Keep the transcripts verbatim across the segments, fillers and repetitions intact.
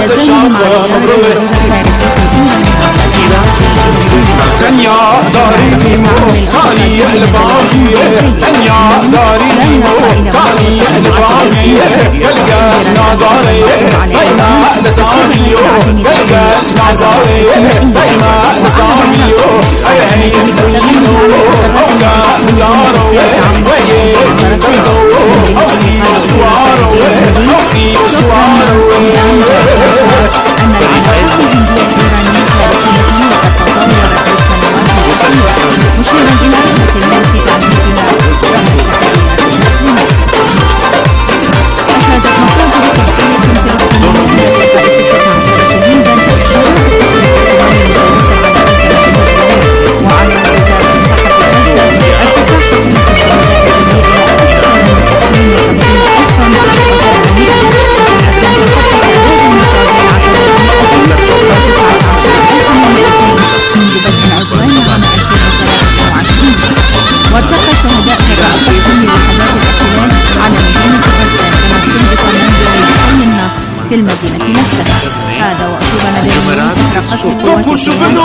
تنيا داري مو كاني الباقية تنيا داري مو كاني الباقية يلقى نظري دايما لسانيو يلقى نظري دايما لسانيو عين بينو اوكا ميارو ويه كنتو اوسي سوارو اوسي سوارو مشيرا إلى أن الموت تعميدها أشادت مصادر تحقيق فلسطينية رئيس التحالف شديدا وعلى وزارة الصحة غزة ارتفاع حصيلة الشهداء السورية أكثر من اثنين وخمسين ألفا وارتقى شهداء فضاء تقسيم لوحدات الاحتلال على مدينة غزة كما استهدف منزل حي النصر في المدينة نفسها. هذا وأصيب مدنيون إثر قصف القوات السورية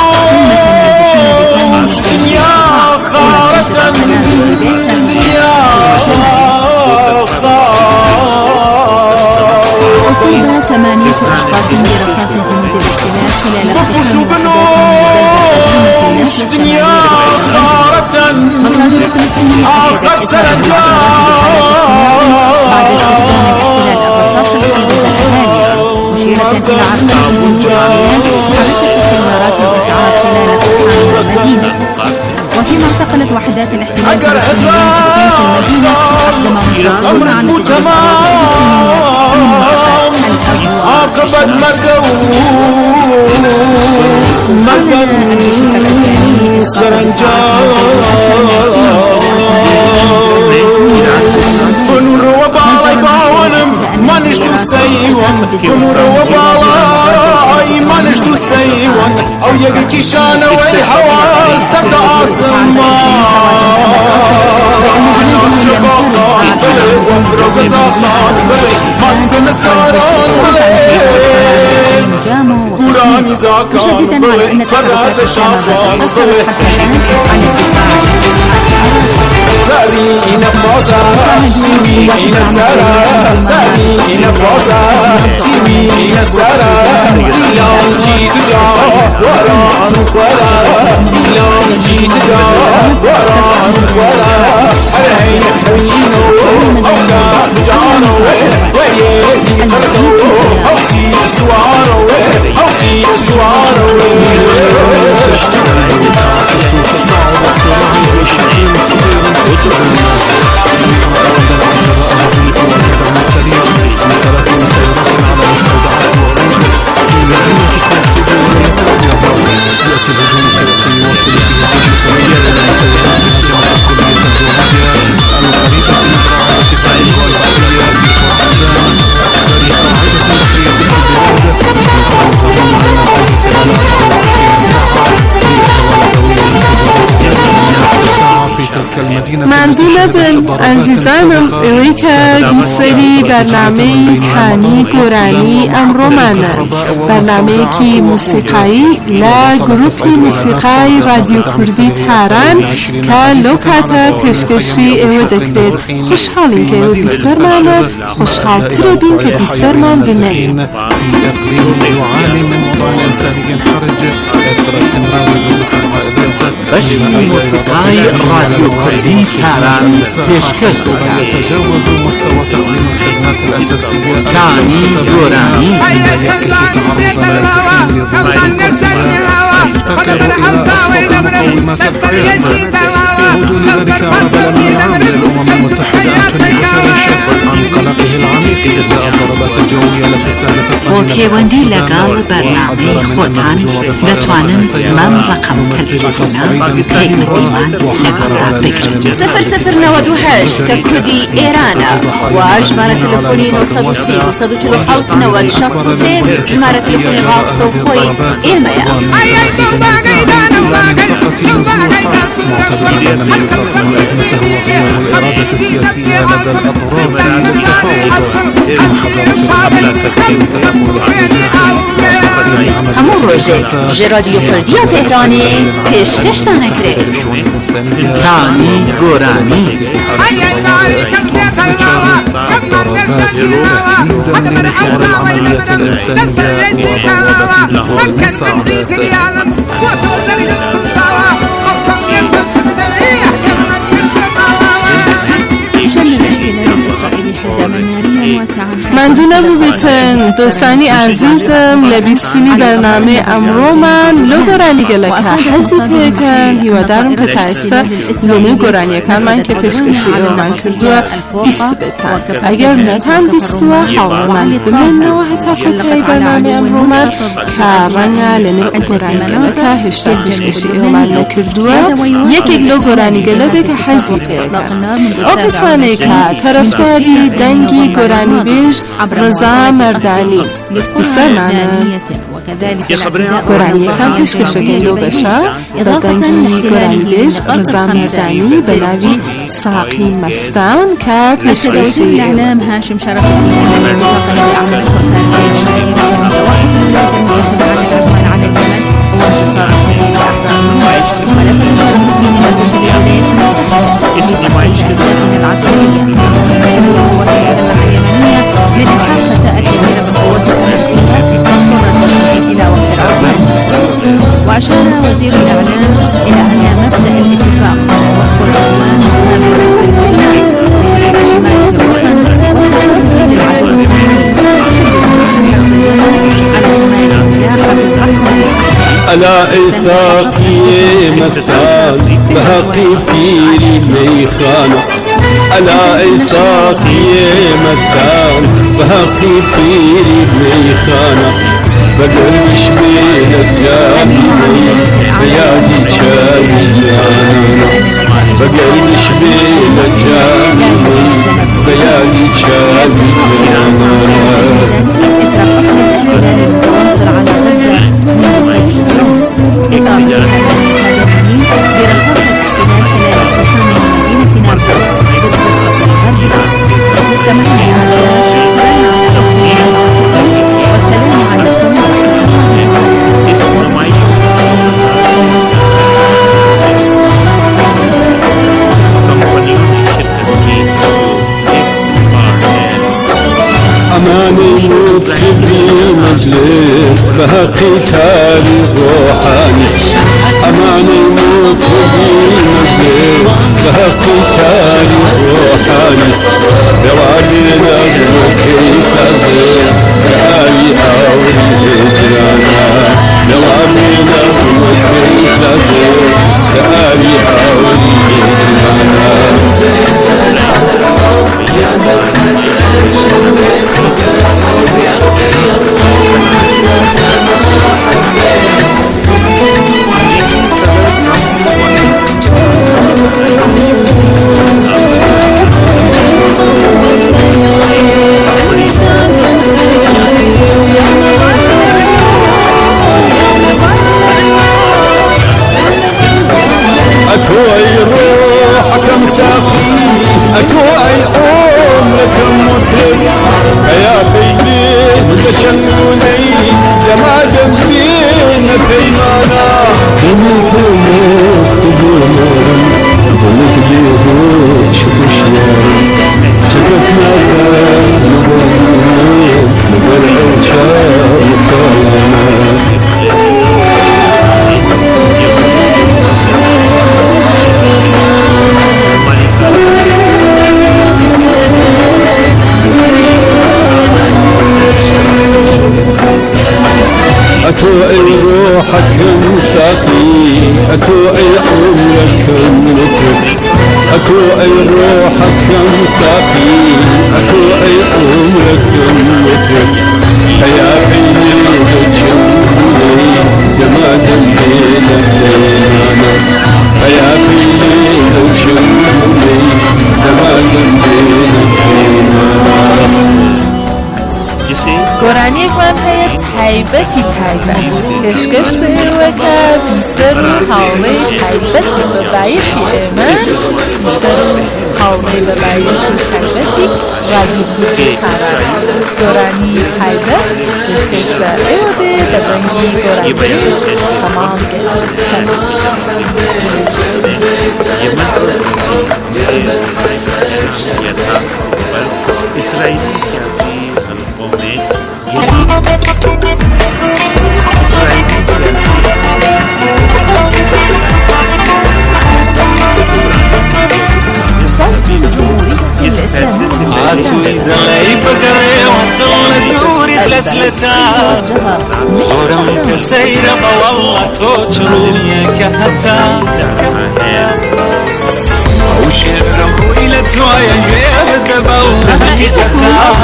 أصيب ثمانية أشخاص برصاص جنود الاحتلال خلال اقتحام مصادر فلسطينية أكدت إصابة بعد استخدام الاحتلال الرصاص لقتل الأهالي، مشيرة إلى عرقلة جنود العمليات حركت السيارات والإسعاف خلال اقتحام المدينة. وفيما انتقلت وحدات الاحتلال الفلسطينية في المدينة أقدم مصادرون عن عاقبت مرقو سرنجان بنور وبالاي باونم ما نشتو سيوان بنور وبالاي ما نشتو سيوان او يقي كيشانا والحوار سبت عاصمان مشددا على أن تحركات الشام تتحصل حتى الآن عن الدفاع زاري نبوزا سيبي نسارا زاري نبوزا سيبي نسارا إلام جيد جا وران خورا إلام جيد جا وران خورا علي حينو أوكا بجانو ويه يكردو أوسي سوارو أوسي سوارو تصاعد الصراع والشعير خطير وسر أردنا جراء هجوم قوات الدعم السريع من ثلاثين سيارات على مستودعات وعروض في مدينة فلسطين ولاية الأبيض. يأتي الهجوم التي يواصل فيه الجيش التسلية من سيارات هجمت كلية الجغرافيا القريبة من قاعدة الدفاع الغربية بفور سودان فريق قاعدة بحرية البلاد يقوم الهجوم على منطقة خلال أربع وعشرين ساعة ممنونم عزیزانم ریکا دوستری برنامه کانی گورانی امرومانه برنامه کی موسیقایی لا گروپ موسیقای رادیو کردی تهران که لوکاتا پیشکشی او دکرد خوشحالین که او بیشتر مانه خوشحال تر بین که بیشتر من بینیم في اقليم يعاني من وضع انساني حرج اثر استمرار نزوح العائلات بشر موسیقای رادیو کردی تهران پیشکش دارد يتجاوز مستوى تقديم الخدمات الأساسية كاني جوراني يعكس تعرض اللاجئين لظروف قاسية تفتقر إلى أبسط مقومات الحياة. في غضون ذلك عرب الأمين العام للأمم المتحدة أنتونيو غوتيريش عن قلقه العميق إزاء الضربات الجوية التي استهدفت وكيوندي لقال برنامج خوتان دتوانن من رقم تلفوننا كيف ديوان لقال بكري صفر صفر نود وهشت ككودي إيرانا وجمارة تلفوني نوصد وسيد وصد وشلو حوت نود شخص وسيد جمارة تلفوني غاستو خوي إيمايا معتبرين أن ما يفاقم الأزمة هو غياب الإرادة السياسية لدى الأطراف للتفاوض مع حضارة الحملة تكفي التفاقم بنجاح معتقد عمل همون روژه رادیو کردی تهرانی پیشکش نکره تانی گورانی ضربات تهديدا لمحور العملية الإنسانية وبوابة المساعدات. مندونم رو بیتن دوستانی عزیزم لبیستینی برنامه امرو من لو گرانی گله که حزی پیکن هیوا درم که تایسته لونو گرانی کن من که پشکشی رو من کردو بیست بیتن اگر نتن بیستو حالا من بمن نوه تاکتای برنامه امرو من که رنگ لونو گرانی گله که هشتا پشکشی رو من نکردو یکی لو گرانی گله به که حزی پیکن آقسانه که طرفداری دنگی گرانی بیش رضا مردانی بسر معنی گرانی کم پشکشه گلو بشه و دنگی گرانی بیش رضا مردانی به نوی ساقی مستان که پشکشه الإعلام هاشم شرف وأشار وزير الإعلام إلى أن مبدأ الاتفاق والعنوان ألا إساقي مستان بهقي فيري ميخانة ألا إساقي مستان بهقي فيري ميخانة بدل شبين الجامي بيادي شامي جانا بدل شبين الجامي بيادي شامي أماني موت في مجلس بهقي تالي روحاني أماني موت في مجلس بهقي تالي روحاني بوالينا بمكي سازي تالي أولي هجرانا بوالينا بمكي سازي تالي أولي هجرانا أكوي روحك مسافي أكوي عمرك متر يا بيني تشنوني لما جنبين بيمانا بنيك الناس تقولون بنيك اليهود شبشيان شكسنا ذا نبرين نبرين شاب مطالنا أتوعي روحك مساقي أتوعي عمرك متر أتوعي روحك مساقي أتوعي عمرك متر يا بيني وجهي لما دمينا الليلة يا بيني وجهي لما دمينا الليلة گرانی من هیت تایبەتی تایبەت پێشکەش بە ئێوەکە بیسەر و هاوڵێی تایبەت و بەبایەخی ئێمە بیسەر و هاوڵێی بەبایەخی تایبەتی ڕادیۆ کاران گۆرانی تایبەت پێشکەش بە ئێوە بێ دەبەنگی گۆرانی تەمام إسرائيلي سياسي القومي عاتو إذا لا يبقري وضل دوري تلتلتا زورم كسيرة والله توجروني كهتا وشرم وإلى توايا يبدأ مشاركاتكم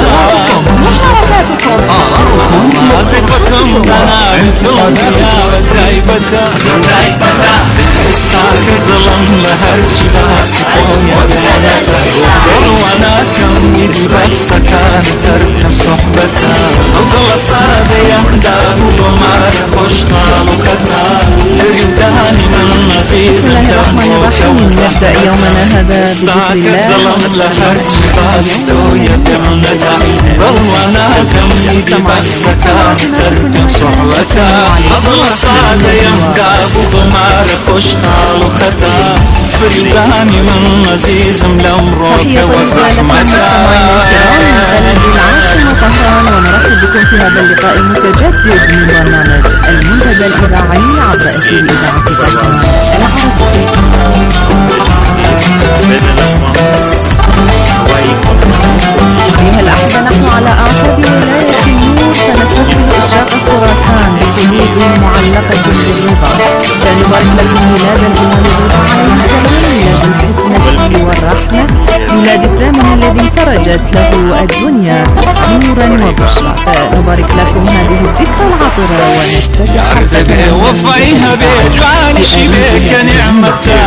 عصبتهم ضنايتهم تايبتا تايبتا استاك ظلم لهرشي باسكويا وقل وانا كم يدي بحسكان تركم صحبتا وقل صادي يمداد ومار خوشقال وكتا ترداني من عزيز الرحمن نبدأ يومنا هذا بذكر الله ظلم لهرشي باسكويا بمندا ظل وانا كم يدي بحسكان تركم صحبتا وقل صادي يمداد ومار خوشقال وكتا فرداني من عزيز لأمرك وزحمتا العاصمة طهران ونرحب بكم في هذا اللقاء المتجدد من برنامج المنتدى الإذاعي عبر أثير إذاعة طهران أيها الأحبة نحن على أعتاب ولاية النور سنستقبل إشراق خراسان بجهود معلقة بالرضا سنبارك لكم ميلاد الإمام الرضا عليه السلام ميلاد الحكمة والرحمة ميلاد إكرامه الذي انفرجت له الدنيا نورا وبشرى فنبارك لكم هذه الذكرى العطرة ونفتتح وفيها بيجواني شبيك نعمتا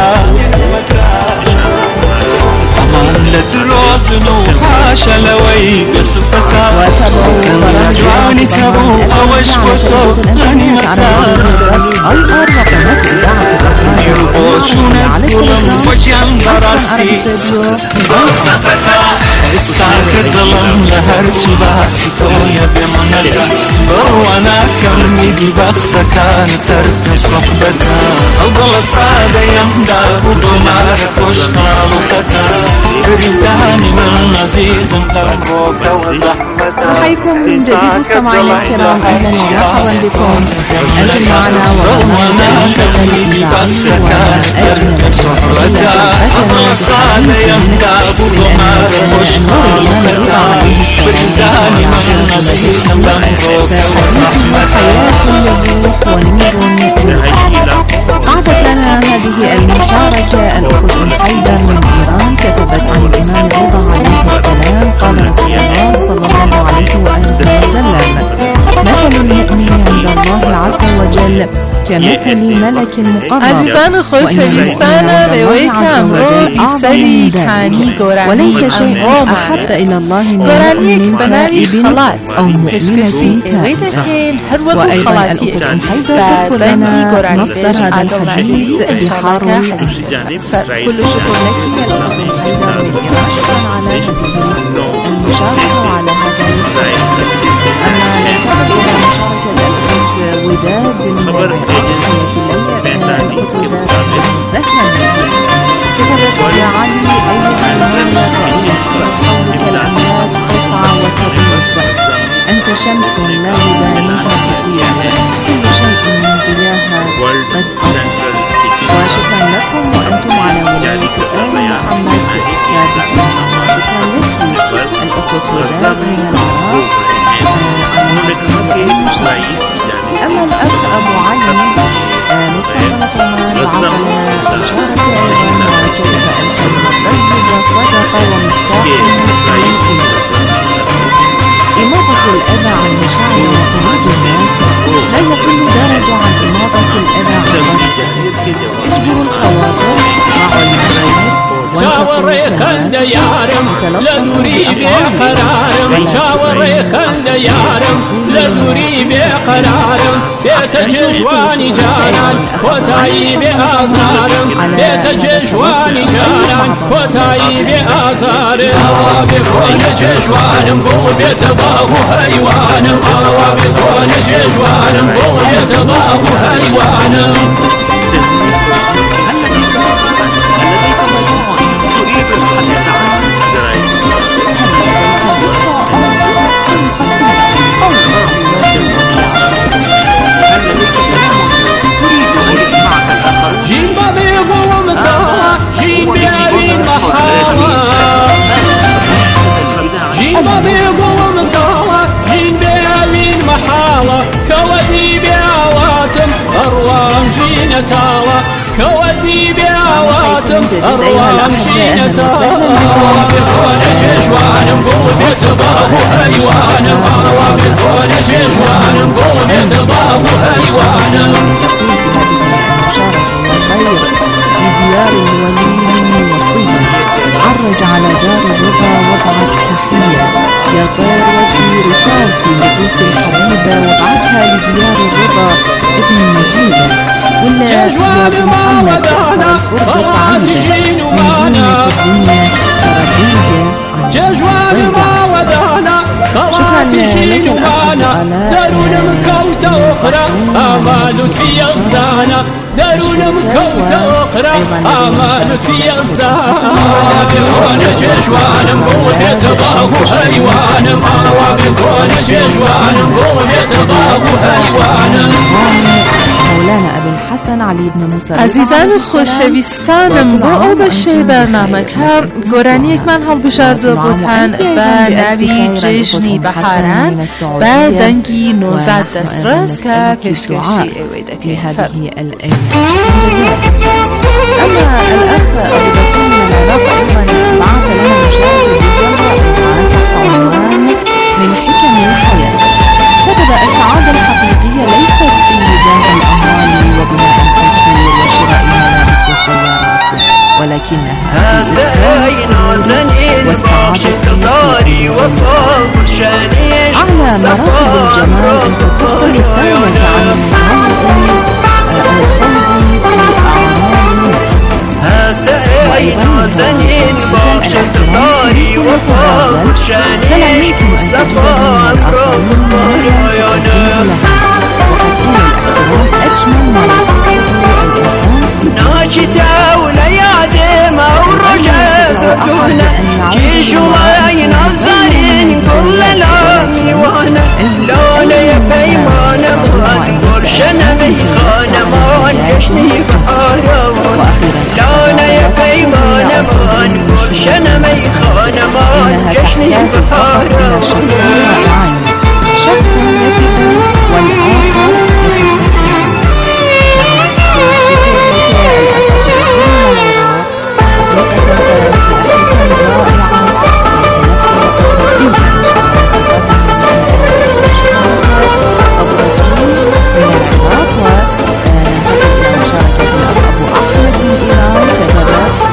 أمان لدروز نوحاش لوي بصفتا جواني تبو أوش بطو غنيمتا يربو شونت ظلم وجيان براستي صفتا استاك ظلم لهرشي باسي تويا بمندا بروانا كم يدي بخسكان ترك صحبتا أضل صادة يمدا وضمار خوشقال وقتا فرداني من عزيز لمروك وزحمتا نحييكم من جديد مستمعينا الكرام اهلا ومرحبا بكم انتم معنا ومعنا يدي بخسكان ترك صحبتا أضل صادة يمدا وضمار خوشقال وقتا فرداني من عزيز لمروك وزحمتا أعطت لنا هذه المشاركة الأخت أم حيدر من إيران كتبت عن الإمام الرضا عليه السلام قال رسول الله صلى الله عليه وآله وسلم مثل المؤمن عند الله عز وجل كمثل ملك مقرب عزیزان خوشویستان روی کامرو بیسری خانی گورانی وليس شيء أحب إلى الله من مؤمن تائب أو مؤمنة تائبة وأيضا الأخت أم حيدر تذكر لنا مصدر هذا الحديث بحار فكل شكر لك يا أخت حيدر شكرا على هذه المشاركة وعلى هذا أما ننتقل إلى مشاركة الأخت وداد خبر كتبت يا علي أيها المولى تعيش قولك الأملاك تسعى وتبيض أنت شمس لا يباليها كثير كل شيء من ضياها قد أضحى وشكرا لكم وأنتم على ولاية آل محمد كابتن شكرا لك الأخت وداد من العراق أما الأخ أبو علي مستمرة بعثنا مشاركة أيضا وكتب المبرز صدق ومفتاح إماطة الأذى عن مشاعر وقلوب الناس لا يقل درجة عن إماطة الأذى عن رجل اجبروا الخواطر راعوا المشاعر وانتقلوا خلد يارم لدوري بقرارم شاوري خلد يارم لدوري بقرارم بيت جشواني جانان كوتاي بآزارم بيت جشواني جانان كوتاي بآزارم بكون جشوانم بو بيت بابو هيوانم بكون جشوانم بو بيت بابو هيوانم جين بابي قوم ترى جين بيابين محاوى جين بابي قوم ترى جين بيابين محاوى كودي بيواتم أروام جين تاوى كودي بيواتم أروام جين تاوى بكون جشوانم قوم بيتبابو هيوانم بكون جشوانم قوم بيتبابو هيوانم بديار الولي وصية عرج على دار الرضا وضعت تحية يا طير ودي رسالتي للروس الحبيبة وابعثها لديار الرضا ابن مجيد ولا جواب ما ودانا فراتجين ومانا جواب ما ودانا فراتجين ومانا دارون مكوتة أخرى آمال في أصدانا دارون مكوتة أخرى آمال في أصدانا بكون جشوانم قوم يتباغو هيوانم بكون جشوانم قوم يتباغو هيوانم مولانا أبي الحسن علي بن موسى. عزیزان خوشویستانم با او بشه برنامه کار گرانی یک من هم بشارد رو بودن با نوی جشنی بحاران با دنگی نوزد دسترس که پیشکشی اویده في هذه الأيام. أما الأخ أبو بكر لنا أيضا بعث لنا مشاهدة رائعة تحت عنوان من حكم الحياة. كتب السعادة الحقيقية ليست في جمع الأموال وبناء القصور وشراء الملابس والسيارات ولكنها أعلى مراتب الجمال أن تكف لسانك عن المرء الخوض في أعمال الناس وأيضا زنين باخش اقتداري وفاق فلا يمكن أن تجدها الآخرين ويعطينا وقتل الاحترام أجمل ما يفعله الإنسان ناجتا ولا يعدم أو رجع زكونا جيش الله ينظرين كل لامي وانا لولا يبي ما نبغى برشنا ميخانا ما جشني بحارة لولا يبي ما نبغى برشنا ميخانا ما جشني بحارة شخص يكذب والآخر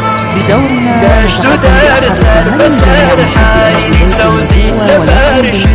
دشت دار سر بسر حالي سوزي لبارش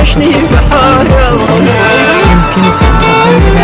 وحشني بحاله يمكنك أن تفهم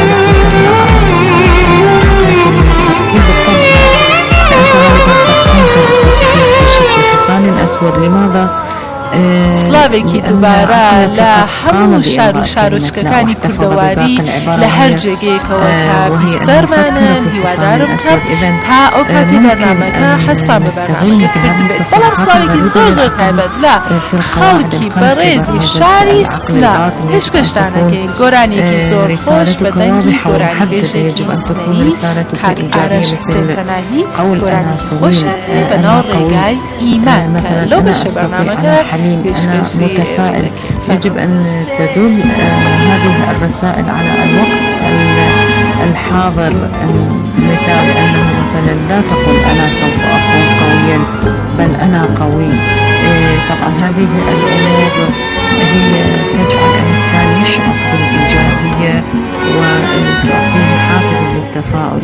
ذلك الأسود. لماذا؟ سلاوێکی دووبارە لە هەموو شار و شارۆچکەکانی کوردەواری لە هەر جێگەیەکەوە کە بیسەرمانن هیوادارم کرد تا ئەو کاتی بەرنامەکە هەستان بە بەرنامەکە کرد بێت. بەڵام سلاوێکی زۆر زۆر تایبەت لە خەڵکی بەڕێزی شاری سلا پێشکەشتانەکەین گۆرانێکی زۆر خۆش بە دەنگی گۆرانی بێژێکی سنەیی کاک ئارەش حسێن پەناهی گۆرانێکی خۆشیان هەیە بە ناو ڕێگای ئیمان کە لەو بەشە بەرنامەکە متفائل. يجب أن تدل هذه الرسائل على الوقت الحاضر، مثال أنه مثلا لا تقل أنا سوف أكون قويا بل أنا قوي. طبعا هذه الأمور هي تجعل الإنسان يشعر بالإيجابية وتعطيه حافز للتفاؤل.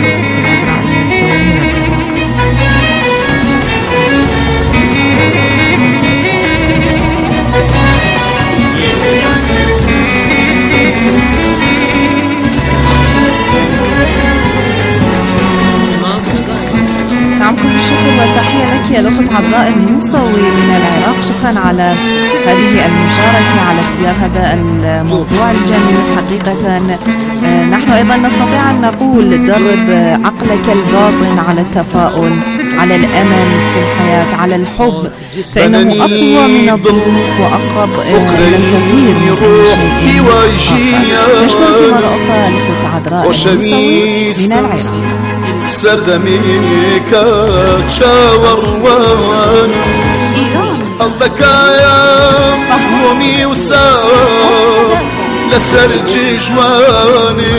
نعم، كل الشكر والتحية لك يا الأخت عذراء الموسوي من العراق. شكرا على هذه المشاركة، على اختيار هذا الموضوع الجميل. حقيقة نحن أيضا نستطيع أن نقول درب عقلك الباطن على التفاؤل، على الأمل في الحياة، على الحب، فإنه أقوى من الظروف وأقرب إلى الكثير من شيء. نشكرك مرة أخرى الأخت عذراء الموسوي من العراق. سردميك تشاور قلبك يا مهمومي وساو لسرجي جواني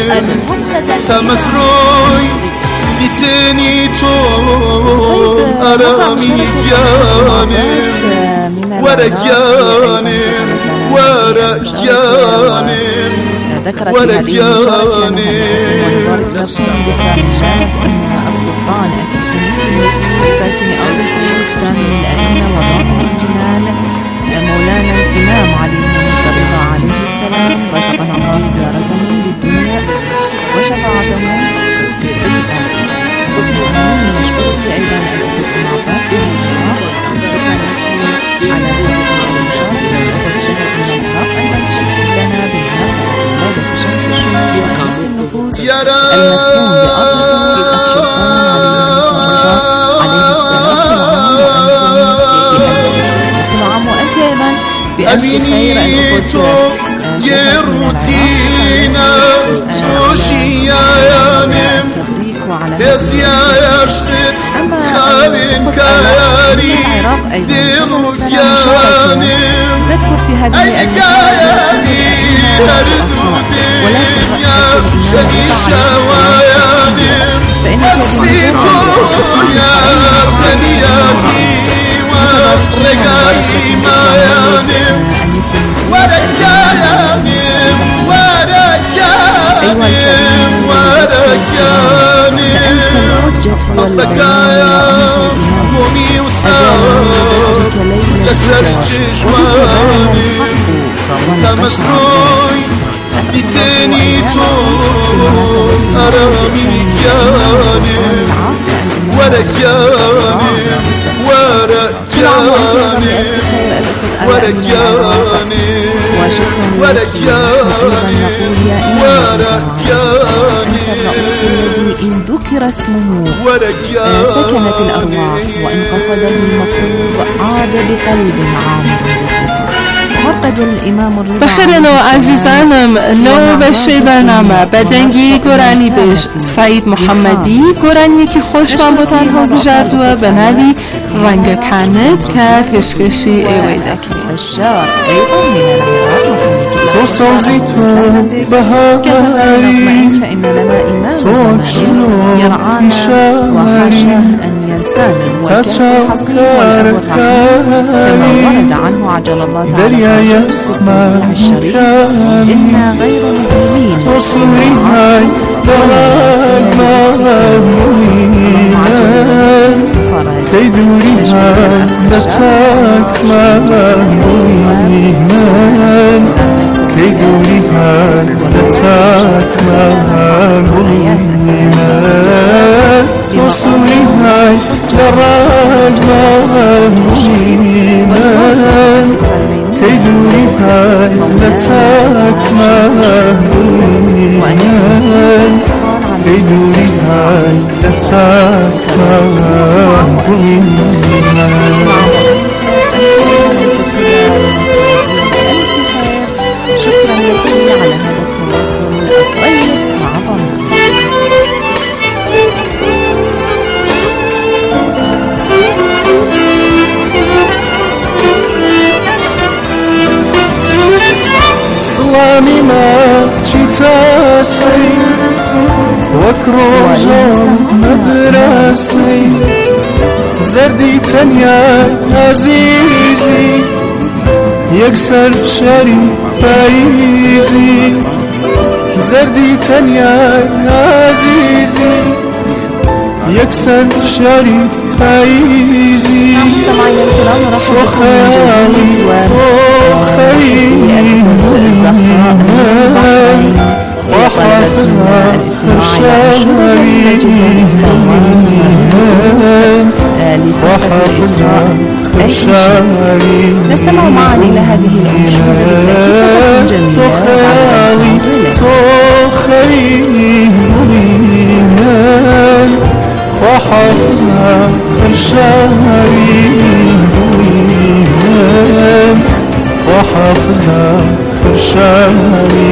تمسروي ديتني طول أرامي جاني ورقياني ورقياني ورقياني السلطان الساكن أرض الفلسطين الأمين وضامن الجنان مولانا الإمام علي بن رضا عليه السلام، رزقنا الله زيارته بالدنيا وشفاعته في الآخرة. نشكرك أيضا الأخت عباس من العراق، شكرا لك على هذه المشاركة. وقد شهد من العراق أيضا تشكر لنا بمناسبة ولادة شمس الشمس وقيس النفوس المدفون بأرض الشيطان أمينيتو يروتينا توشيانم يزيا يشقت خالين كياري ديرو كيانم أيقاياني نردو دنيا شديشا ويانم أسيتو يا تنياني ورقاي مايانم ورقايانم ورقايانم ورقايانم البكايا همومي وساوي لسرج جواني تمسروي ديتني طول أرامي جانم ورقايانم ورقياني ورقياني ورقياني ورقياني إن ذكر اسمه سكنت الأرواح، وإن قصده المطلوب عاد بقلب عامر. بخيرن و عزیزانم، لو بشه برنامه بدنگی گرانی بش سعید محمدی گرانی که خوشمان با تنها بجردوه به نوی رنگ کند که پیشکشی ایویدکی الشعر أيضا من العراق. وصوزي تو بهاري توكشلو شاري تتشوكر كاري دريا يسمع كامي وصوري هاي دراك مهمين كيدوري هاي دتاك مهمين دوری حالتك ما قلنا تو سوری های لراج ما قلنا کی دوری حالتك ما قلنا کی دوری حالتك ما قلنا. شكرا لكم على هذا التواصل الطيب مع ضمنا. سلامي ما تشتاسي وكروجا مدرسي زردي تنيا عزيزي يكسر شري فايزي زردي تنيا عزيزي يكسر شري فايزي تو خيالي تو خيالي وحافظها خرشاري وحافظها خرشاري. نستمع معا إلى هذه الأنشودة التي جميلة. تخيلي تخيلي وحافظها خرشاري وحافظها خرشاري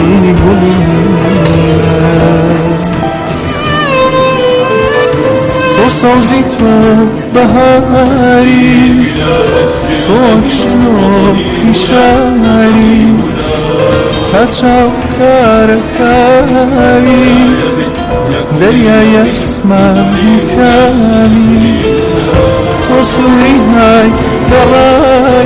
تو سوزی تو بهاری تو اکشنو پیشاری کچاو کرکاری دریای اسمم کمی تو سوری های درای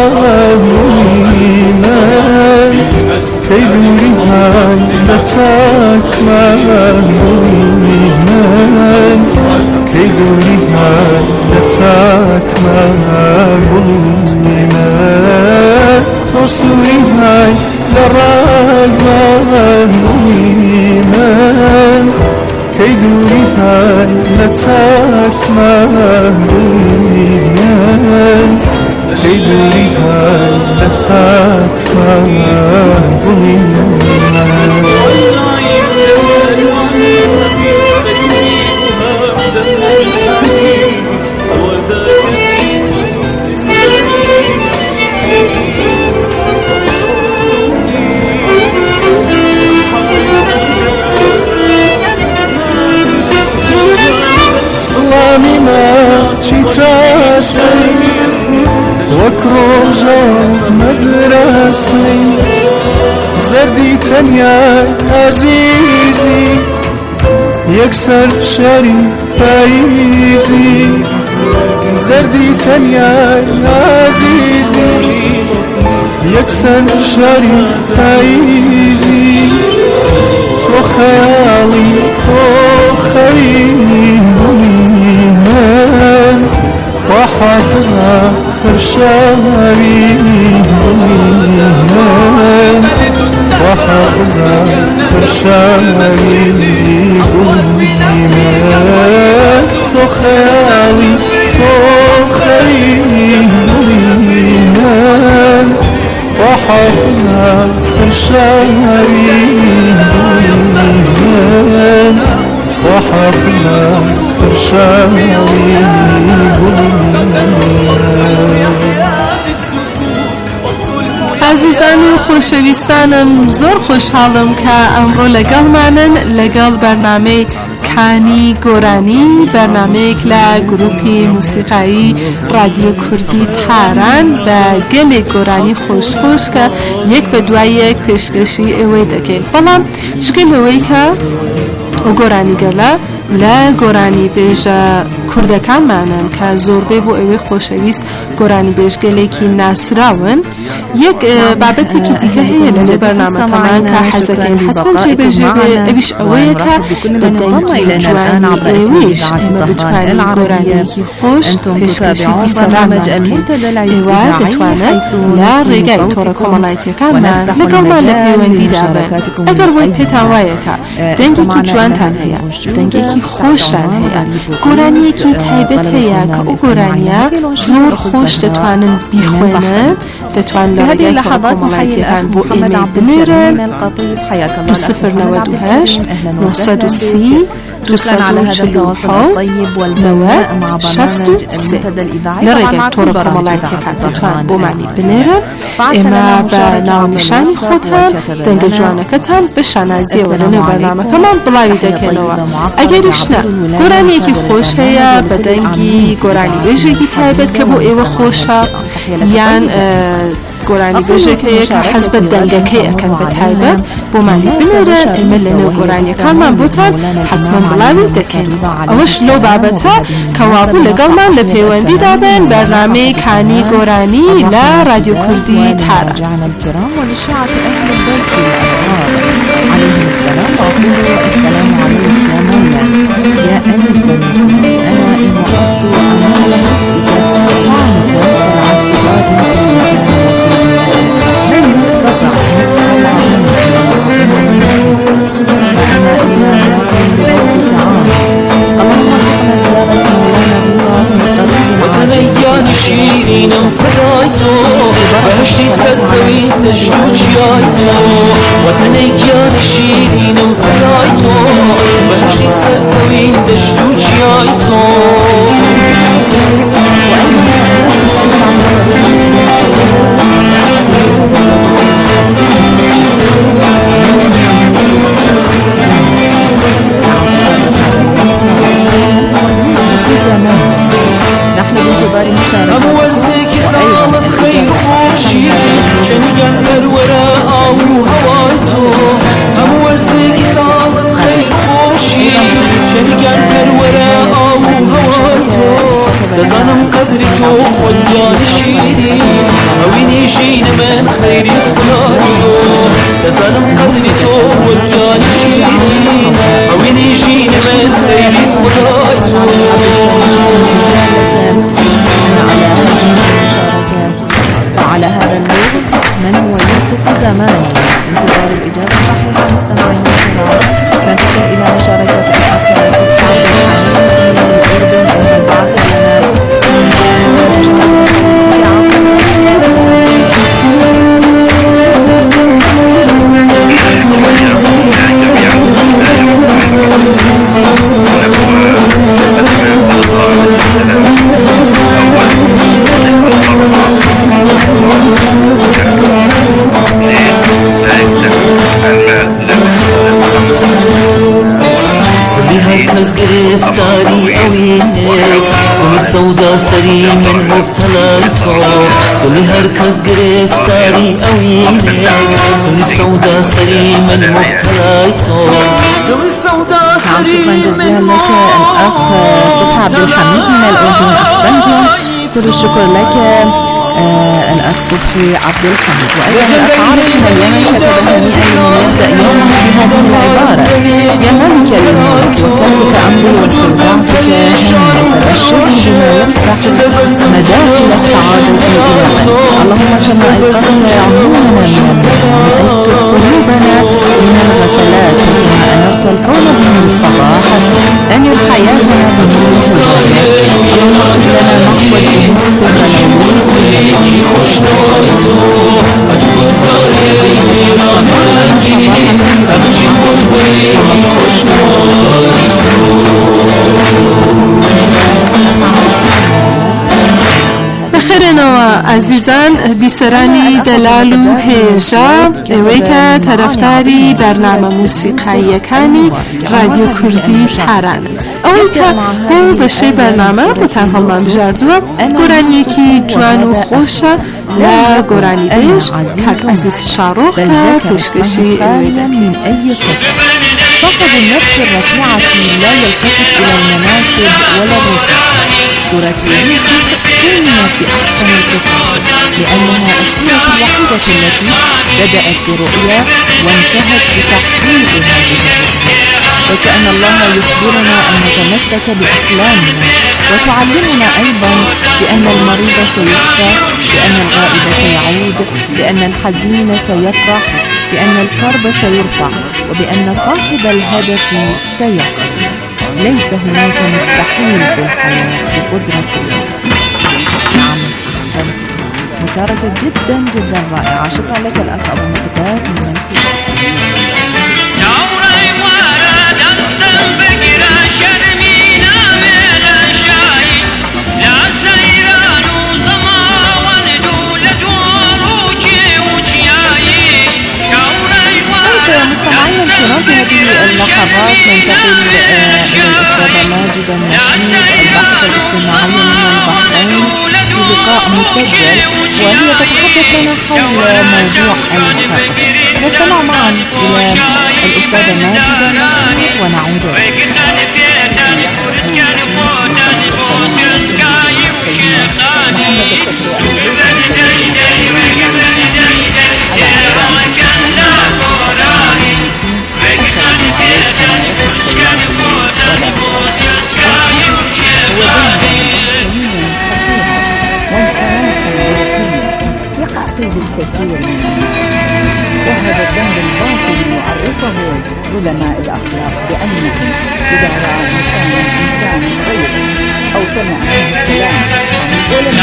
مهمونن کی دوری های بتک مهمونن کی دوری های بتک مهمونن تو سوری های درای مهمونن کی دوری های بتک مهمونن کی دوری های بتک مهمونن. سلامي ما تشتاسي وكروجا مدرسي زردي تنيا عزيزي يكسر شري فايزي زردي تنيا عزيزي يكسر شري فايزي تو خيالي تو خيالي وحافظها خرشاري وحافظها خرشاري تو خيالي تو خيالي وحافظها خرشاري وحافظها خرشاري. عزیزان و خوشویستانم زۆر خۆشحاڵم کە ئەمڕۆ لەگەڵمانن لەگەڵ بەرنامەی کانی گۆرانی بەرنامەیەک لە گروپی موسیقایی رادیۆ کوردی تاران بە گەلێک گۆرانی خۆشخۆش کە یەک بە دوای یەک پێشکەشی ئێوەی دەکەین. بەڵام شکل ئەوەی کە ئەو گۆرانی گەلە لە گۆرانی بێژە کوردەکانمانن کە زۆربەی بۆ ئەوەی خۆشەویست گۆرانی بێژگەلێکی ناسراون یەک بابەتێکی دیکە هەیە لەنێ بەرنامەکەمان کە حەزەکەین حتمەن جێبەجێ بێ ئەویش ئەوەیە کە بە دەنگی جوانی ئێوەیش ئێمە بتوانین گۆرانیەکی خۆش پێشکەشی بیسەلامە ئێوە دەتوانن لە ڕێگای تۆڕە کۆمەڵایەتیەکانمان لەگەڵمان لە پەیوەندیدا بن ئەگەر وەی پێتان وایەکە دەنگێکی جوانتان هەیە دەنگێکی خۆشتان هەیە گۆرانیەکی تایبەت هەیە کە ئەو گۆرانیە زۆر خۆش دەتوانن بیخوێنن دەتوان لە ڕێگای تۆڕە کۆمەڵایەتیەکان بۆ ئێمەی بنێرن دو صفر نەوەت و هەشت نۆ سەد و سی دو سەد و چل و حەوت نەوەت شەست و سێ لە ڕێگای تۆڕە کۆمەڵایەتیەکان دەتوان بۆمانی بنێرن ئێمە بە ناونیشانی خۆتان دەنگە جوانەکەتان بە شانازیەوە لە نێو بەرنامەکەمان بڵاوی دەکەنەوە ئەگەریش نە گۆرانیەکی خۆش هەیە بە دەنگی گۆرانی بێژێکی تایبەت کە بۆ ئێوە خۆشە یان گۆرانی بێژێک هەیە کە حەز بە دەنگەکەی ئەکەن بە تایبەت بۆمانی بنێرن ئێمە لە نێو گۆرانیەکانمان بۆتان حتمەن بڵاوی دەکەین ئەوەش لەو بابەتە کەوابوو لەگەڵمان لە پەیوەندیدا بن بەرنامەی کانی گۆرانی لە رادیۆ کوردی تارە عليهم السلام وأقول السلام عليك يا مولاي يا أنسني أنا إن وقفت أمام نفسك صامتا كالعصفات من يستطع أن فأنا إلى يقين بذلك عام اللهم ارزقنا سلامة مولانا وتنيان شيرين فدايتو بهشتي سلسوي تشتوش يايتو وتنيان شيرين فدايتو بهشتي سلسوي تشتوش يايتو نحن بانتظار مشاركة أول زيكي صامت خير خوشي شنيان الوراء وهوايتو أول زيكي صامت خير خوشي شنيان الوراء وهوايتو تظنم قدرتو وديان الشيرين أويني جينا من خير خلايتو تظنم قدرتو وديان الشيرين أويني جينا من خير خلايتو وعلى هذا اللغز من هو يوسف زماني انتظار الإجابة الصحيحة مستمعين الكرام ننتقل إلى مشاركة الأخ سبحان الحميد من الأردن وهو البعث هركز گرفتاری اوینه دل سودا سری من مبتلایتو دل هركز گرفتاری اوینه دل سودا سری من مبتلایتو دل سودا نعم شكرا جزيلا لك الأخ صبحي عبد الحميد من الأردن أحسنتم كل الشكر لك آه الأخ صبحي عبد الحميد وأيضا الأخ عارف من اليمن كتب هنيئا لمن يبدأ يومه بهذه العبارة يا مالك الملك وكلتك أمري واستودعتك متبشر بما يفتح مداخل السعادة إلى اللهم كما أيقظت عيوننا من النوم أيقظ قلوبنا من الغفلات كما أنرت الكون به صباحا أنر حياتنا بنور الهداية اللهم اكتب لنا محو الأمور سرا بخێرێنەوە ئازیزان بیسەرانی دەلال و هێژە ئێوەی کە تەرەفتاری بەرنامە موسیقاییەکانی رادیۆ کوردی تاران ئەوەی کە بۆ بەشەی بەرنامە بۆتان هەڵمان بژاردووە گۆرانیەکی جوان و خۆشە لە گۆرانی بێژ کاک عەزیز شاڕۆخ کە پێشکەشی ئێوەی دەکەین. صاحب النفس الرفيعة لا يلتفت إلى المناسب ولا الرتب. سورة يوسف سميت بأحسن القصص لأنها السورة الوحيدة التي بدأت برؤيا وانتهت بتحقيق هذه الرؤيا، وكأن الله يخبرنا أن نتمسك بأحلامنا، وتعلمنا أيضا بأن المريض سيشفى، بأن الغائب سيعود، بأن الحزين سيفرح، بأن الكرب سيرفع، وبأن صاحب الهدف سيصل. ليس هناك مستحيل في الحياة بقدرة الله. نعم، أحسنت، مشاركة جدا جدا رائعة. شكرا لك الأخ أبو مقدار من الكويت. مستمعينا الكرام، في هذه اللحظات ننتقل إلى الأستاذة ماجدة النشيد الباحثة الاجتماعية من البحرين في لقاء مسجل، وهي تتحدث لنا حول موضوع الفقر. نستمع معا إلى الأستاذة ماجدة النشيد ونعود يقع فيه الكثير منه، وهذا الذنب الباطل يعرفه علماء الأخلاق بأنه إذا رأى إنسانا إنسان غيره أو سمع منه كلام ولم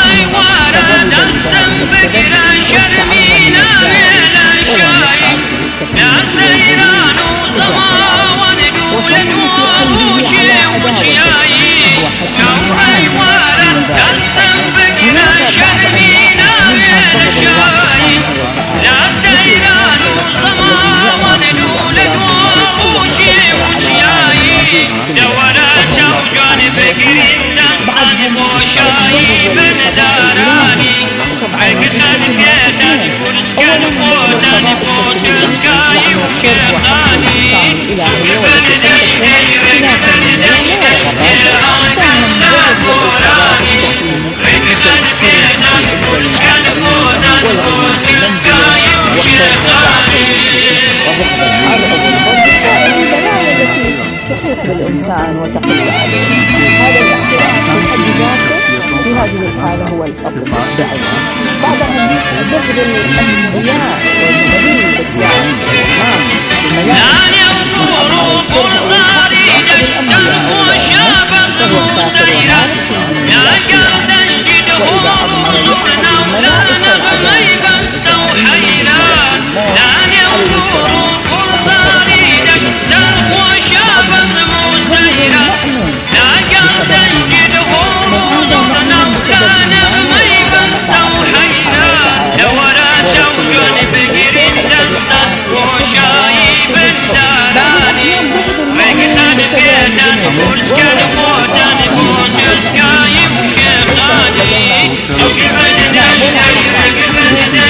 بالإنسان وتقل عليه. هذا الاحتراف في حد ذاته في هذه الحالة هو الفقر بعينه. بعضهم يبذل الأنبياء والنبي بالدعاء والإمام لا ينظر قرصاري دجل وشابا مسيرا لا تنجده نورنا ولنا فميبا استوحينا لا ينظر قرصاري دجل وشابا مسيرا لا تنجده نورنا ولنا فميبا استوحينا لولا زوج بقر دستا وشايب الداراني وقتل بيتا ملكا موتا موجز قايم شيخاني وقبلنا وقبلنا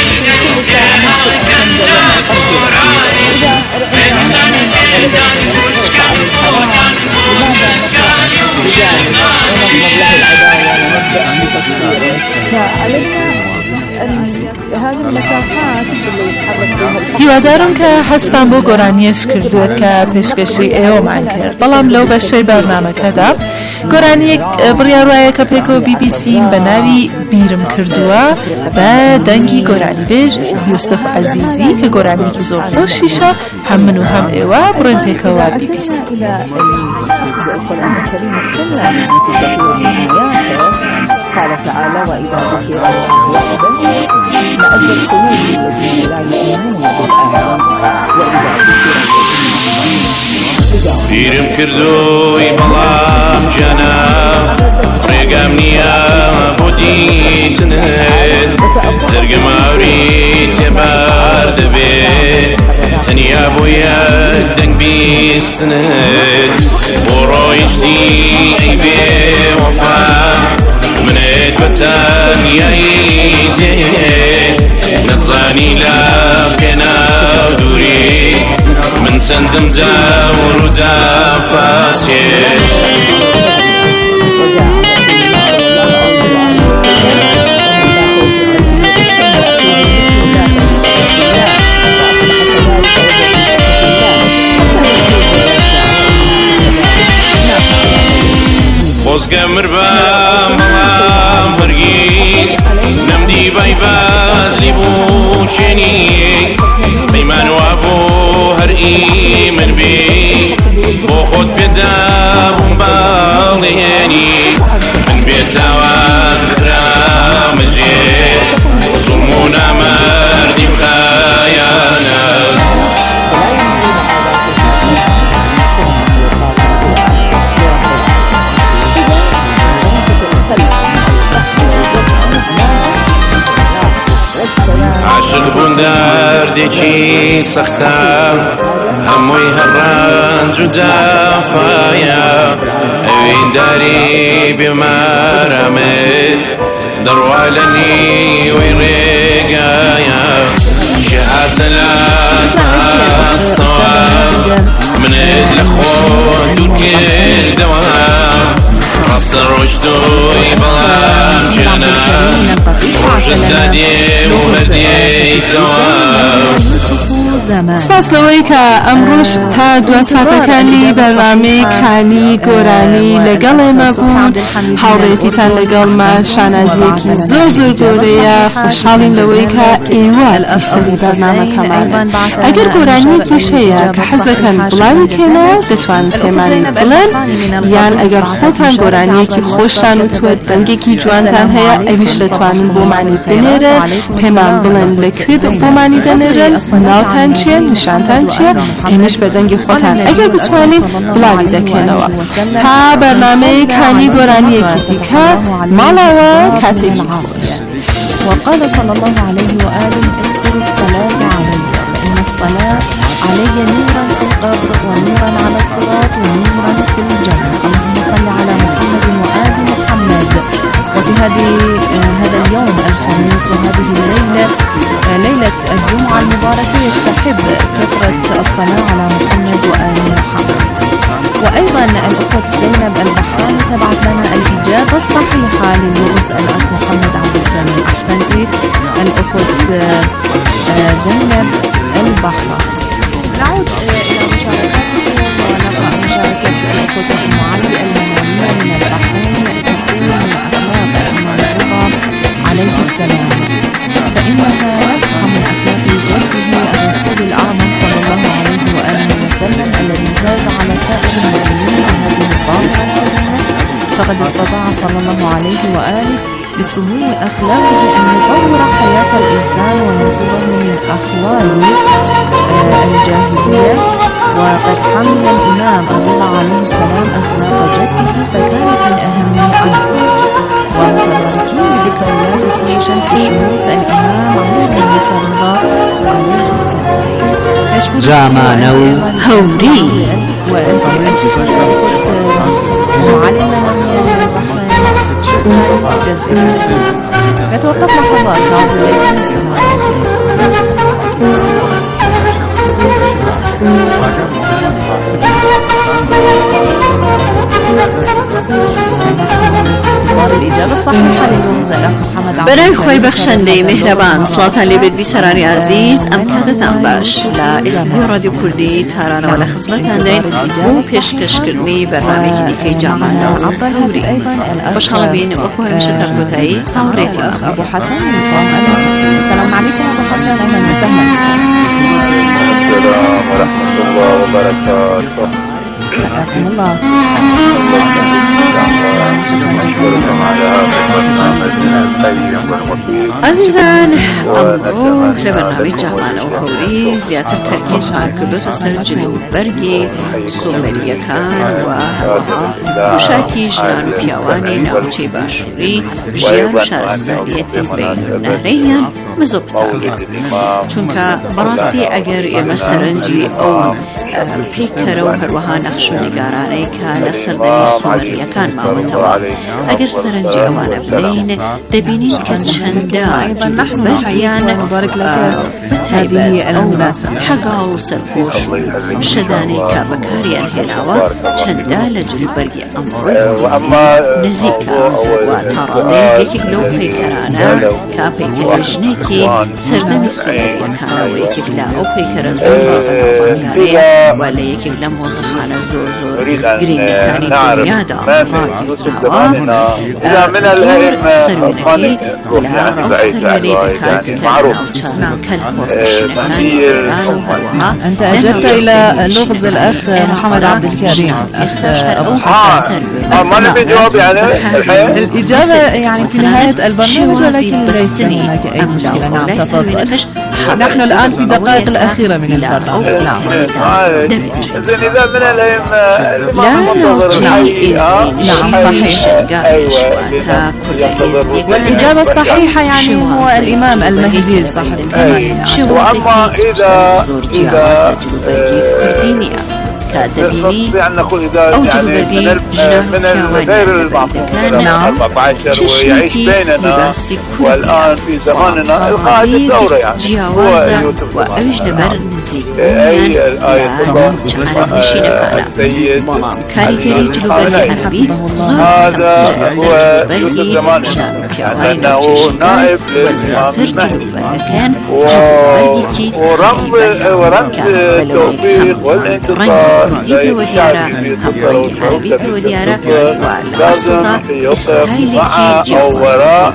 كنا قراني وقتل بيتا ملكا موتا موجز قايم شيخاني. هیوادارم کە هەستان بۆ گۆرانیەش کردووە کە پێشکەشی ئێوەمان کرد، بەڵام لەو بەشەی بەرنامەکەدا گۆرانیەک بڕیاڕایە کە پێکەوە بی بی سیم بە ناوی بیرم کردووە بە دەنگی گۆرانی بێژ یوسف عەزیزی کە گۆرانیەکی زۆر خۆشیشە. هەم من و هەم ئێوە بڕۆین پێکەوە بی بی سی. قال تعالى وإذا ذكر الله وحده اشمأزت قلوب الذين لا يؤمنون بالآخرة وإذا ذكر بیرم کردوی بەڵام جانا ڕێگام نییە بۆ دیتنت زەرگم ئاوری تێبار دەبێت تەنیا بۆ یەک دەنگ بیستنت بۆ ڕۆیشتی ئەی بێ وەفا منت بەتەنیایی تێ نەتزانی لە پێناو دووری من سندم داور ودافاتيش خۆزگەمر بەم بەڵام هەرگیز نەمدی بای بەزلی بوو چێنی پەیمان وا بۆ هەر ئیمن بی بۆ خۆت پێدا بووم باڵێنی من بێتاوان خرامەجێت زوڵم و نامەردی و خایانە عاشق بوون دەردێکی سەختە هەمووی هەڕەنج و جافایە ئەوێنداری بێمارەمێ دەڕوا لە نیوەی ڕێگایە ژێهاتە لات بەستەوە منت لە خۆ دوور کردەوە ڕاستە ڕۆژتۆی بەڵام جانە ڕۆژت دادێ و هەردێیتەوە سپاس لەوەی کە ئەمڕۆژ تا دوە ساتەکانی بەرنامەی کانی گۆرانی لەگەڵ ئێمە بوون هاوڕێتیتان لەگەڵمە شانازیەکی زۆر زۆر گەورەیە خۆشحاڵین لەوەی کە ئێوە ئەفسەری بەرنامەکەمانە ئەگەر گۆرانیەکی شەیە کە حەزەکەن بڵاوی کێنەوە دەتوان پێمان بڵێن یان ئەگەر خۆتان گۆرانیەکی خۆشتان وتوە دەنگێکی جوانتان هەیە ئەویش دەتوانن بۆمانی بنێرن پێمان بڵێن لەکوێ بۆمانی دەنێرن ناوتان چیە نیشانتان چیە ئێمەش بە دەنگی خۆتان ئەگەر بتوانین بڵاوی دەکەنەوە تا بەرنامەی کانی گۆرانیەکی دیکە ماڵەوە کاتێکی خۆش. وقال صلى الله عليه وآله اذكروا الصلاة علي فإن الصلاة علي نورا في القبر ونورا على الصراط ونورا في الجنة. اللهم صل على محمد وآل محمد. وفي هذه هذا اليوم الخميس وهذه الليلة ليلة الجمعة المباركة يستحب كثرة الصلاة على محمد وآل محمد. وأيضا الأخت زينب البحراني تبعت لنا الإجابة الصحيحة للغز الأخ محمد عبد الكريم. أحسنتي الأخت زينب البحراني. نعود إلى مشاركاتكم ونقرأ مشاركة الأخت أم علي المنامية من البحرين تقول من أخلاق الإمام الرضا عليه السلام فإنها أفهم أخلاق جده الرسول الأعظم صلى الله عليه وآله وسلم الذي فاز على سائر المؤمنين بهذه الظاهرة الكريمة فقد استطاع صلى الله عليه وآله بسمو أخلاقه أن يطور حياة الإنسان وينقذه من أخلاق الجاهلية وقد حمل الإمام الرضا عليه السلام أخلاق جده فكانت من أهم العناصر. ومتباركين بذكريات شمس الشموس الإمام عمر بن الرضا عليه السلام. جامانو هوري معلمة من الجزائر نتوقف لحظات نعود إليكم. برای خوی بخشنده مهربان سڵاتان لێبێت بیسەرانی عزیز ئەم کاتتان باش لە ئێستودیۆ رادیۆ کوردی تارانەوە لە خزمەتتان دەین بۆ پێشکەشکردنی بەرنامەیەکی دیکەی جامانەوە هەوری. خۆشحاڵم بین وەکو هەمیشە تا کۆتایی هاوڕێتی أبو حسن السلام عليكم أبو حسن أهلا وسهلا. السلام ورحمة الله وبركاته. حياكم الله. نشكركم على هذا البرنامج القيم والمفيد. عزیزان ئەمڕۆ لە بەرنامەی جامانەوە هەوری زیاتر تەرکیزمان کردوتە سەر جلوبەرگی سۆمەریەکان و هەروەها پوشاکی ژنان و پیاوانی ناوچەی باشووری ژیان و شارستانیەتی بینونارەیان مزۆپتالە چونکە بەڕاستی ئەگەر ئێمە سەرنجی ئەو پیکەرە و هەروەها نەخش و نیگارانەی کە لە سەردەمی سومریەکان ماوەتەوە. ئەگەر سەرنجی ئەوانە بدەین دەبینین کە چەندان بەردیان بەتایبەت ئەو حەگاڵ و سەرپۆش و شەدانەی کە بەکاریان هێناوە چەندە لە جلوبەرگی ئەمڕۆی نزیکە و تا ڕادەیەک یەکێک لەو پەیکەرانە کە پەیکەری ژنێکی سەردەمی سومریەکانەوە یەکێک لە ئەو پەیکەرە زۆر ڕاگەناوبانگارەیە و لە یەکێک لە مۆزەخانە زۆر زۆر گرنگەکانی دنیادا ڕاگیراوە زۆر سەروێنەکەی لە ئەو سەروێنەی دەکات کە ناوچە کەلهۆڕشنەکانی ئێران و هەروەها أنت أجبت إلى لغز الأخ محمد عبد الكريم. ما نبي جواب يعني الإجابة يعني في نهاية البرنامج ولكن ليس هناك أي مشكلة. نعم تفضل. نحن الآن في الدقائق الأخيرة من البرنامج. نعم. إذا من الأئمة نعم صحيح. والإجابة الصحيحة يعني هو الإمام المهدي صاحب الزمان. وأما إذا إذا كدليل أو جلوبرجي من غير المعقول أربعة عشر ويعيش بيننا والآن في زماننا القائد الدورة يعني جياوازا وأوج نبر نزيك السيد بلام كاريكري جلوبرجي عربي هذا هو يوسف زماننا لأنه نائب والزافر جلوبرجي كان جلوبرجي ورمز ورمز التوفيق والانتصار ديبي وديارة هبوي حربي وديارة والقصة إسرائيلي جوارة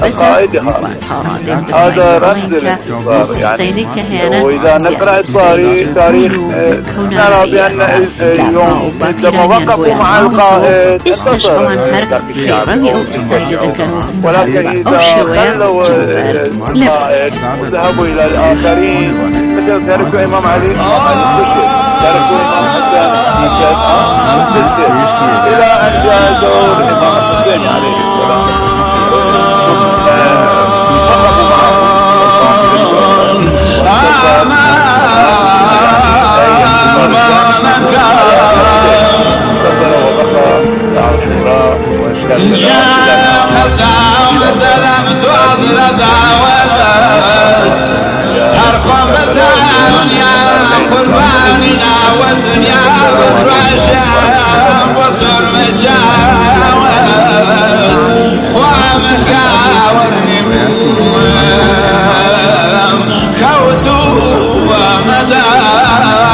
هذا رمز الانتصار يعني وإذا نقرأ التاريخ تاريخ نرى بأن اليوم عندما وقفوا مع القائد انتصر ولكن إذا خلوا القائد وذهبوا إلى الآخرين مثل تركوا إمام علي تركوا إمام حسن إلى أن جاء دور الإمام الحسين عليه السلام وقفوا معه أرقم الدنيا قرباننا والدنيا والرجاء والظلم جاوز ومكاور كوت ومداوز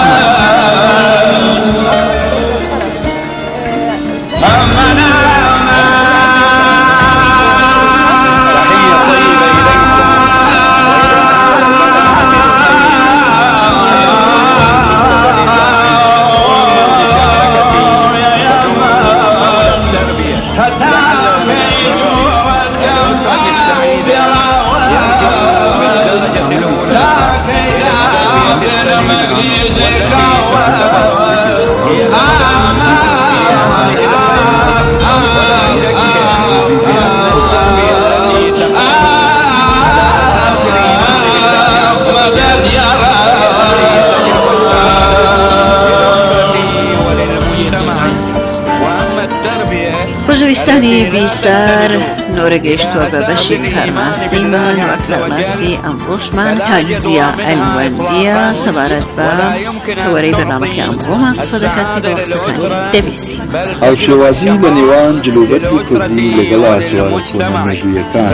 خۆشەویستانی بیسار نۆرە گەیشتووە بە بەشی کارماسیمان و کارماسی ئەمڕۆشمان کالیزیا ئەلوەندیە سەبارەت بە تەوەرەی بەرنامەکە ئەمڕۆمان قسە دەکات پێدەوە قسەکانی دەبیستین. هاوشێوازی لە نێوان جلوبەرگی کوردی لەگەڵ ئاسوارە کۆنەمێژوویەکان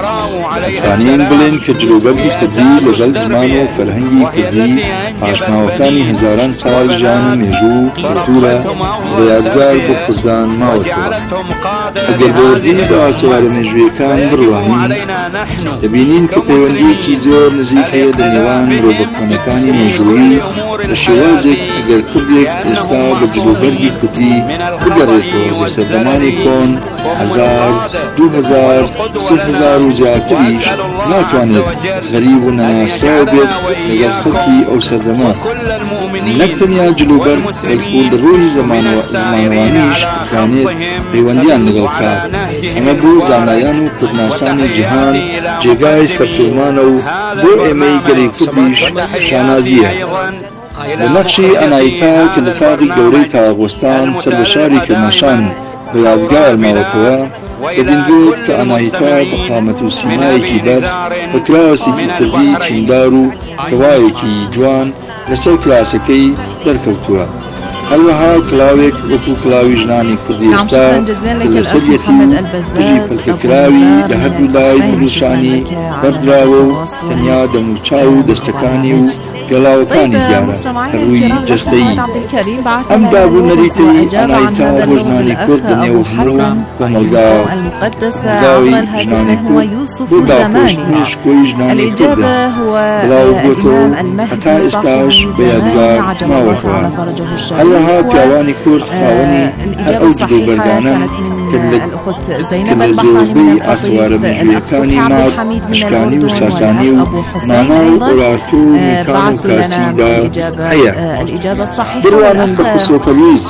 توانین بڵێن کە جلوبەرگی کوردی لەگەڵ زمان و فەرهەنگی کوردی ئاشناوەکانی هەزاران ساڵ ژیان و مێژوو و کەلتورە بە یادگار بۆ کوردان ماوەتەوە. ئەگەر بەوردی بە ئاسوارە مێژوویەکان بڕوانین دەبینین کە پەیوەندیەکی زۆر نزیک هەیە لە نێوان مرۆڤەکانەکانی مێژوویی بە شێوازێک ئەگەر کوردێک ئێستا بە جلوبەرگی کوردی بگەڕێتەوە لە سەردەمانی کۆن هەزار دوو هەزار سێ هەزار و زیاتریش ناتوانێت غەریب و نەناسراو بێت لەگەڵ خەڵکی ئەو سەردەما. نەک تەنیا جلوبەرگ بەلکو لە ڕۆژی زمانەوانیش دەتوانێت پەیوەندیان لەگەڵ بکات. ئەمە بۆ زانایان و کوردناسانی جیهان جێگای سەرسوورمانە و بۆ ئێمەی گەلی کوردیش شانازیە. لە نەقشی ئەنایتا کە لە تاقی گەورەی تاغۆستان سەر بە شاری کەرماشان بە یادگار ماوەتەوە دەبینرێت کە ئەنایتا بە قامەت و سیمایەکی بەرز بە کراسێکی کوردی چیندار و کەوایەکی جوان لەسەر کراسەکەی دەرکەوتووە. هەروەها کلااوێک وەکو کلااوی ژنانی کوردی ئێستا لە سەرەتی و قژی پەلکەکراوی لە هەردوو لای مروشانی بەردراوە و تەنیا دەموچاو و دەستەکانی و گەڵاوەکانی دیارە هەرووی جەستەیی. ئەم دابوونەری تری ئەنایتا بۆ ژنانی کورد لە نێو هەمرۆ کۆمەلگا گاوی ژنانی کورد بۆ داپۆشتنی شکۆی ژنانی کوردە بڵاو بۆتەوە هەتا ئێستاش بە یادگار ماوەتەوە. هەروەها پیاوانی کورد خاوەنی هەر ئەو جلوبەرگانەن کە لە زۆربەی ئاسوارە مێژوویەکانی ماد مشکانی و ساسانی و مانا و ئۆرارتۆ و میکان و کاسیدا هەیە. بڕوانن بە خسۆپەلویز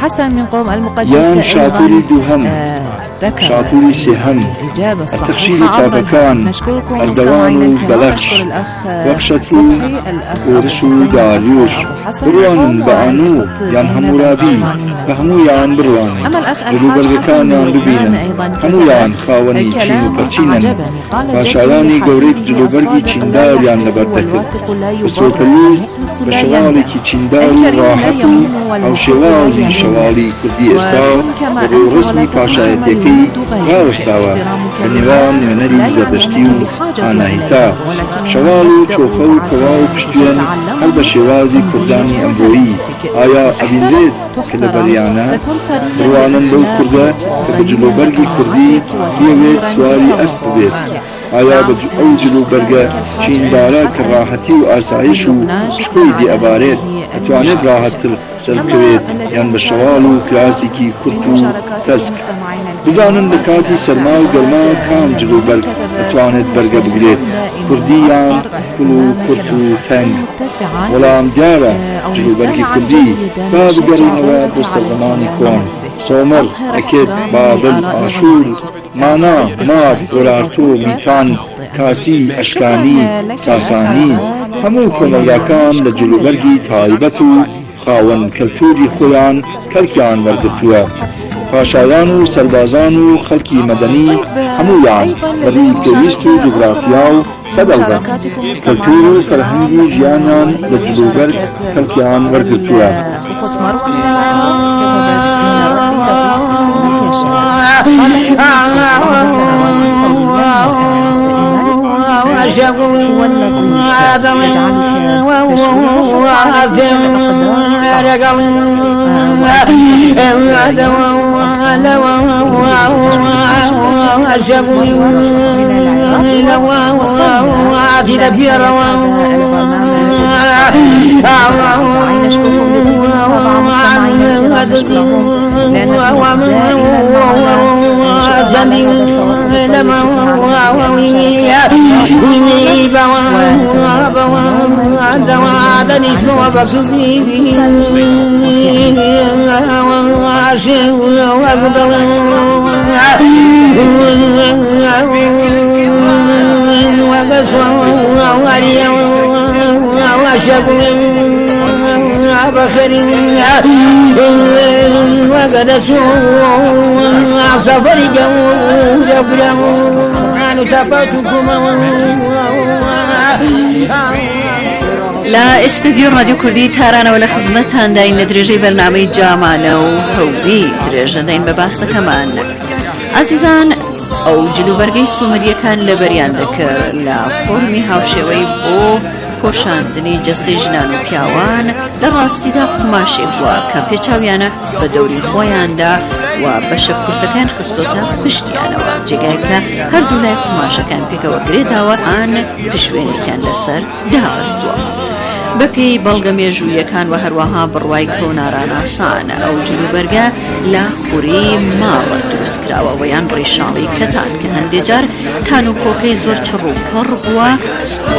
یان شاپوری دووهەم شاپوری سێهەم ئەتەخشیری کاکەکان ئەردەوان و بەلەخش وەخشەت و ئۆرش و داریۆش بڕوانن بە ئانوو یان هەمورابی بە هەموویان بڕوانن جلوبەرگەکانیان ببینن هەموویان خاوەنی چین و پەرچینن پاشایانی گەورەی جلوبەرگی چینداریان لەبەردەکرد خسۆپەلویز بە شەواڵێکی چیندار و ڕاحەت و هاوشێوازی شەواڵی کوردی ئێستا بە ڕێوڕسمی پاشایەتەکەی ڕاوەشتاوە لە نێوان نوێنەری زەردەشتی و ئاناهیتا شەواڵ و چۆخە و کەوا و پشتوێن هەر بە شێوازی کوردانی ئەمڕۆیی. ئایا ئەبینرێت کە لە بەریانە بڕوانن بەو کوردە کە بە جلوبەرگی کوردی دەیەوێت سواری ئەسپ بێت؟ ئایا ئەو جلوبەرگە چیندارە کە ڕاحەتی و ئاسایش و شکۆی دێئەبارێت ئەتوانێت ڕاحەتتر سەربکەوێت یان بە شەواڵ و کراسێکی کورت و تەسک؟ بزانن لە کاتی سەرما و گەرما کام جلوبەرگ دەتوانێت بەرگە بگرێت، کوردی یان کوڵ و کورت و تەنگ؟ وەڵام دیارە جلوبەرگی کوردی با بگەڕینەوە بۆ سەردەمانی کۆن سۆمەڕ، ئەکێت، بابل، ئاشوور، مانا، ماد، ئۆرارتۆ، میتان، کاسی، ئەشکانی، ساسانی هەموو کۆمەلگاکان لە جلوبەرگی تایبەت و خاوەن کەلتوری خۆیان کەلکیان وەرگرتووە. پاشایان و سەربازان و خەڵکی مەدەنی هەموویان بەڕووی پێویست و جوگرافیا و سەدەڵبەت کەلتور و فەرهەنگی ژیانیان لە جلوبەرگ کەلکیان وەرگرتووە. لا استديو راديو كردي تارانە و لە خزمەتان داین لە درێژەی بەرنامەی جامانە و هەوری درێژە داین بە باسەکەمان. ئازیزان، ئەو جلوبەرگەی سومریەکان لە بەریان دەکرد لە فۆرمی هاوشێوەی بۆ خۆشاندنی جەستەی ژنان و پیاوان لە ڕاستیدا قماشێک بووە کە پێچاویانە بە دەوری خۆیاندا و بەشە کورتەکان خستۆتە پشتیانەوە، جێگایکە هەردوو لای قماشەکان پێکەوە گرێداوە ئان پشوێنێکیان لەسەر دابەستووە. بەپێی بەڵگە مێژوویەکان و هەروەها بڕوای کۆناراناسانە ئەو جلوبەرگە لە خوری ماوە دروستکراوە و یان ڕیشاڵی کەتان کە هەندێک جار کان و کۆکەی زۆر چڕ و پڕ بووە و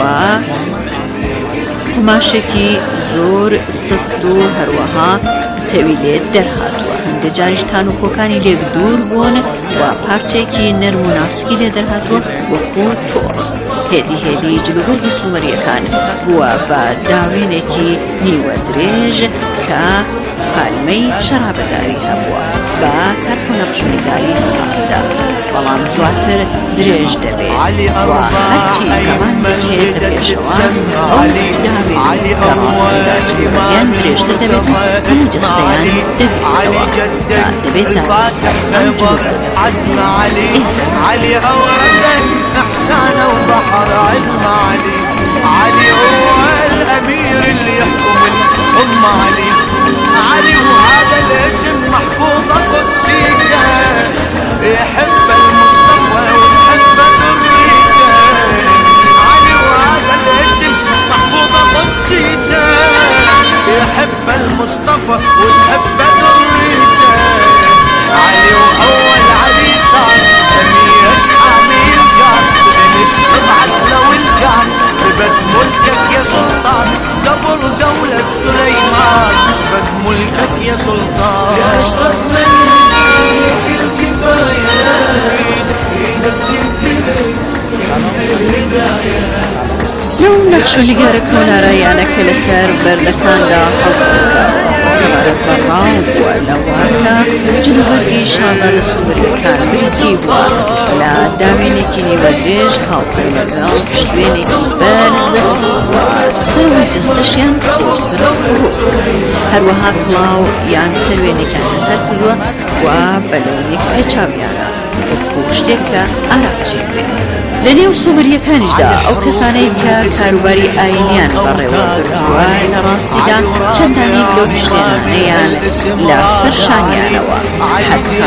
قماشێکی زۆر سفت و هەروەها تەوی لێ دەرهاتووە. هەندێک جاریش کان و کۆکانی لێک دوور بوون و پارچێکی نەرم و ناسکی لێ دەرهاتووە وەکو تۆڕ. هێدی هێدی جلوبەرگی سومریەکان بووە بە داوێنێکی نیوە درێژ کە پالمەی شەرابەداری هەبووە بە تەرخونەقشوونیگاری ساڵدا، بەڵام دواتر درێژ دەبێت و هەرچی زەمان بچێتە پێشەوە ئەو داوێن کە ڕاستیدا جلوبەرگیان درێژتر دەبێت هەموو جەستەیان دەگرێتەوە کە دەبێتە هەرمان جلوبەرگەکە. نحسانة وبحر علم علي علي هو الأمير اللي يحكم الأم علي علي وهذا الاسم محفوظة قدسيته يحب المصطفى ويحب ذريته علي وهذا الاسم محفوظة قدسيته يحب المصطفى ويحب ذريته علي وأول علي صار سمير حامي الجار استبعد لو الجار بد ملكك يا سلطان قبل دولة سليمان بد ملكك يا سلطان يا اشرف من يديك الكفاية ايدك تمتلك خمس الهداية لەو نەخشوونیگارە کۆنارایانە کە لەسەر بەردەکاندا هەڵکەوترا سەبارەت بەڕاو بووە لە وارکە جلوبەرگی شازادە سومریەکان بریتی بووە لە داوێنێکی نیوە درێژ هاوکەی لەگەڵ پشتوێنێکی بەرز و سەرەوەی جەستەشیان خۆشتر ڕوو هەروەها کڵاو یان سەروێنێکیان لەسەر کردووە و بەلۆنێک پێچاویانە وەکو شتێک کە ئاراقچێک بێت. لە نێو سومریەکانیشدا ئەو کەسانەی کە کاروباری ئاینیان بەڕێوە بردووە لە ڕاستیدا چەندانێک لەو پشتێنانەیان لە سەر شانیانەوە حەتا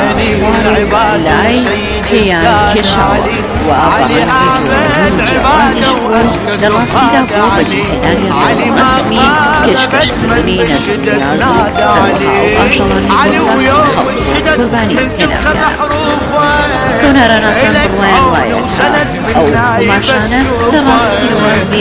لای پێیان کێشاوە و بەڕێنی جۆرەجۆر جیاوازیش بوو لە ڕاستیدا بۆ بەجێهێنانی ڕێوەڕەسمی پێشکەشکردنی نەزمیاز و هەروەها ئەو ئاژەڵانی بۆکە خەڵک قوربانی هێناویانە. کۆناراناسان بڕوایان وایە ئەو قماشانە لە ڕاستی ڕوازی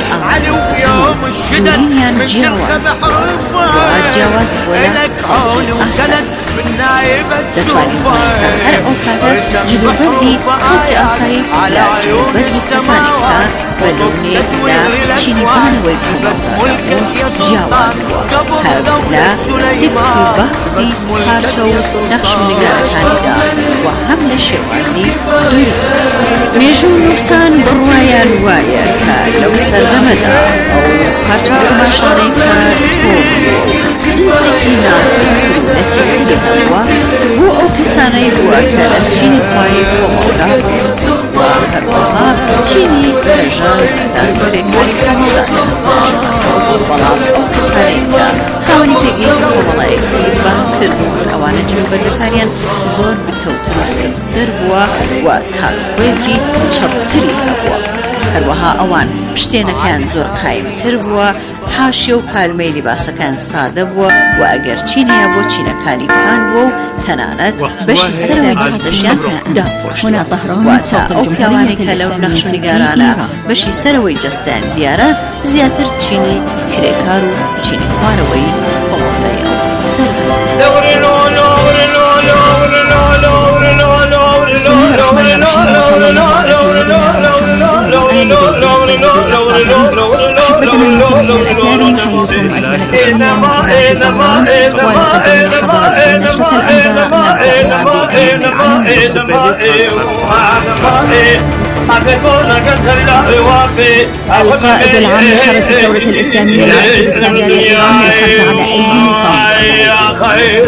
ئاڵینیان جیاواز و جیاواز بووە لە خەڵکی ئاسان دەتوانین بڵێن هەر ئەو کاتە جلوبەرگی خەڵکی ئاسایی لە جلوبەرگی کەسانی کە بەلەونێک لە چینیبانەوەی کۆمەڵدارە جیاواز بووە هەر لە تێکس و بەختی پارچە و نەخشوونیگارەکانیدا و هەم لە شێوازی دووری مێژوو نووسان بڕوایان وایە کە لەو سەردەمەدا ئەو پارچە قماشانەی کە تۆ جنسێکی ناسی کردەتی هەبووە بۆ ئەو کەسانەی بووە کە لە چینی خواری کۆمەڵدا و هەروەها چینی ڕێژان ئەدان کرێکاری کۆمەڵدانە بەڵام ئەو کەسانەی کە خاوەنی پێگەیشتی کۆمەڵایەتی بانتر بوون ئەوانە جلوبەرگەکانیان زۆر بتەوتر و سردتر بووە و تاکوێکی چەپتری هەبووە هەروەها ئەوان پشتێنەکان زۆر قایمتر بووە حاشیە و پالمەی لیباسەکان سادە بووە و ئەگەر چینەیە بۆ چینەکانی پان بوو و تەنانەت بەشی سەرەوەی جەستەشیان داپۆشتووە واتە ئەو پیاوانێک کە لەو نەخشوونیگارانە بەشی سەرەوەی جەستیان دیارە زیاتر چینی کرێکار و چینی خوارەوەی کۆمەڵدایەوە سەر القائد العام لحرس الدولة الإسلامية الإسلامية الإيران يحث على أي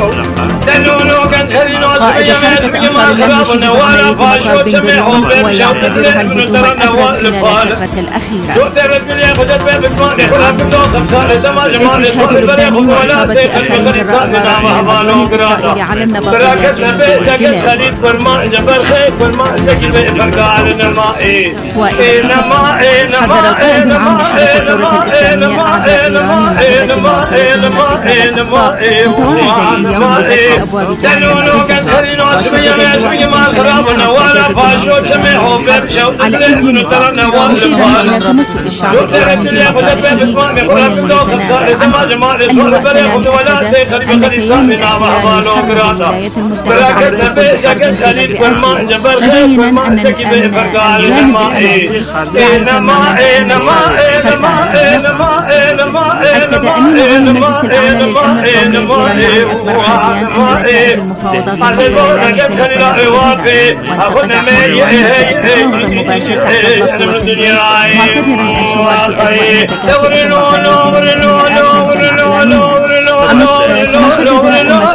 قائد حركة أنصار الله في عملية مقر بن جلون ويعتبرها الهجوم الأبرز إلى الفترة الأخيرة. استشهاد الرداني وإصابة آخرين جراء ضربات من إسرائيل على النبطية والكلاب. وإن حذر القائد العام لحرس الدولة الإسلامية أعداء إيران من عقوبة مواصلة في الأخطاء متوعدا اليوم بفتح أبواب جهنم وشدد اللواء سلطان ولا فاشو سمعوا بمشوا على أي نقاط مشيرا إلى تمسك الشعب الإيراني بمصالحه ويمنع التنازل عنه اللواء سلام أكد أن كيان الاحتلال يحرر الولايات المتحدة الأمريكية السياسية مبينا أن أن جانب الإماراتي يعرف أن خسارة أكد أمين عام المجلس الأعلى للأمن القومي الإيراني أكبر عبيان أن نتائج المفاوضات الحالية لا يختلف عنها وانتقد عملية التفاوض المباشر حتى الفصل والتنفيذ معتبرا الحوار بأنه يتكافئ المعطيات الإيرانية السابقة. أما كما شدد